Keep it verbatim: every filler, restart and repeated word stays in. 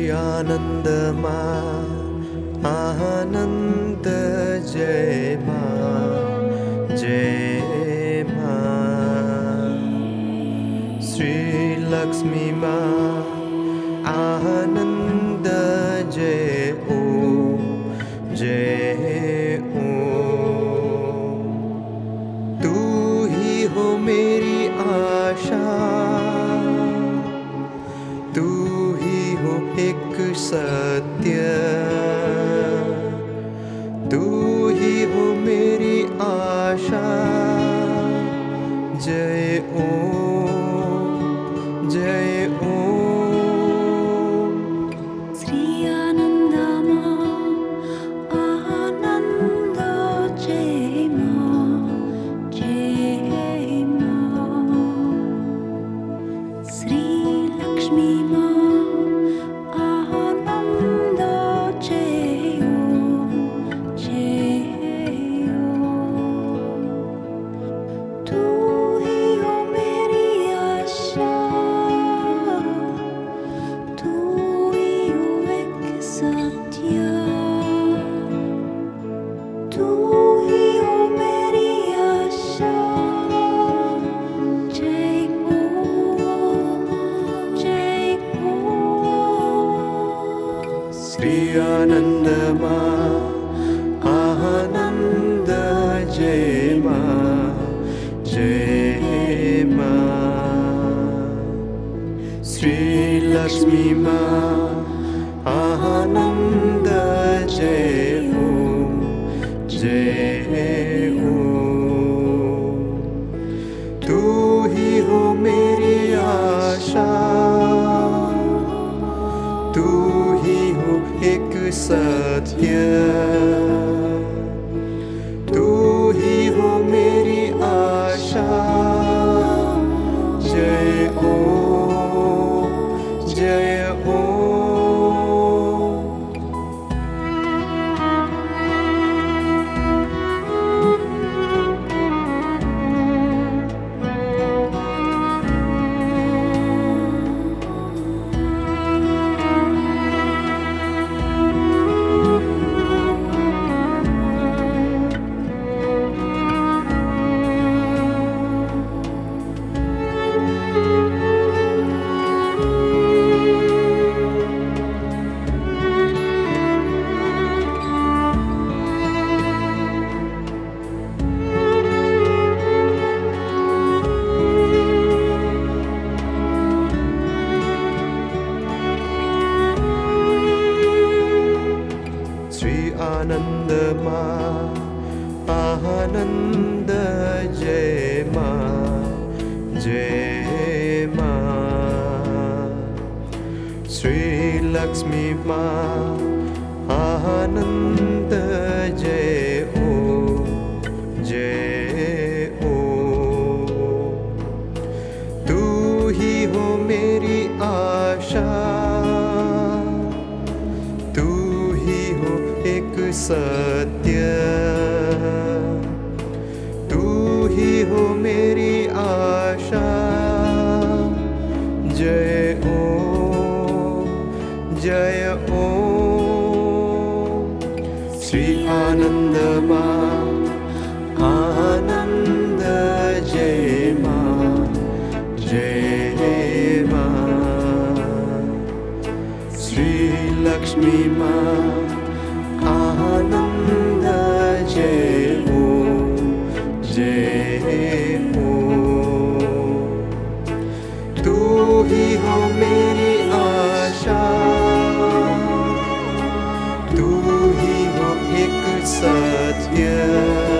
आनंदमा आनंद जय माँ जय माँ। श्री लक्ष्मी माँ आनंद जय ओम जय ओम। तू ही हो मेरी आशा, तू ही हो एक सत्य, तू ही हो मेरी आशा। जय ओम जय ओम। श्री आनंदमा आनंद जय माँ जय माँ। श्री लक्ष्मी माँ आनंद जय ओम जय ओम। तू ही हो मेरी आशा, तू ही हो एक सत्य, तू ही हो मेरी आशा। जय ओम जय ओम। श्री आनंदमा आनंद जय माँ जय माँ। श्री लक्ष्मी माँ आनंद जय ओम जय ओम। तू ही हो मेरी आशा, तू ही हो एक सत्य, तू ही हो मेरी आशा। जय ओम जय ओम। श्री आनंदमा आनंद जय माँ जय माँ। श्री लक्ष्मी माँ आनंद जय ओम जय ओम। तू ही हो मेरी आशा, तू ही हो एक सत्य, तू ही हो मेरी आशा। जय ओम जय ओम। श्री आनंदमा आनंद जय माँ जय माँ। श्री लक्ष्मी माँ आनंद जय ओम जय ओम। तू ही हो मेरी आशा, तू ही हो एक सत्य,